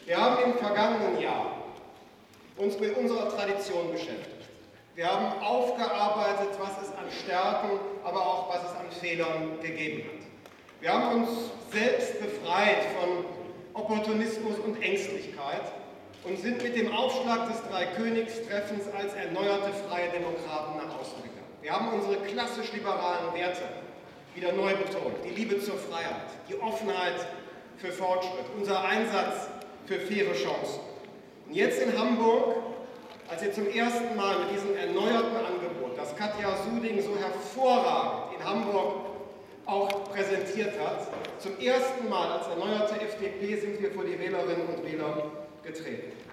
Wir haben im vergangenen Jahr uns mit unserer Tradition beschäftigt. Wir haben aufgearbeitet, was es an Stärken, aber auch was es an Fehlern gegeben hat. Wir haben uns selbst befreit von Opportunismus und Ängstlichkeit und sind mit dem Aufschlag des Dreikönigstreffens als erneuerte freie Demokraten nach außen gegangen. Wir haben unsere klassisch-liberalen Werte wieder neu betont. Die Liebe zur Freiheit, die Offenheit für Fortschritt, unser Einsatz für faire Chancen. Und jetzt in Hamburg, als wir zum ersten Mal mit diesem erneuerten Angebot, das Katja Suding so hervorragend in Hamburg auch präsentiert hat, zum ersten Mal als erneuerte FDP sind wir vor die Wählerinnen und Wähler getreten.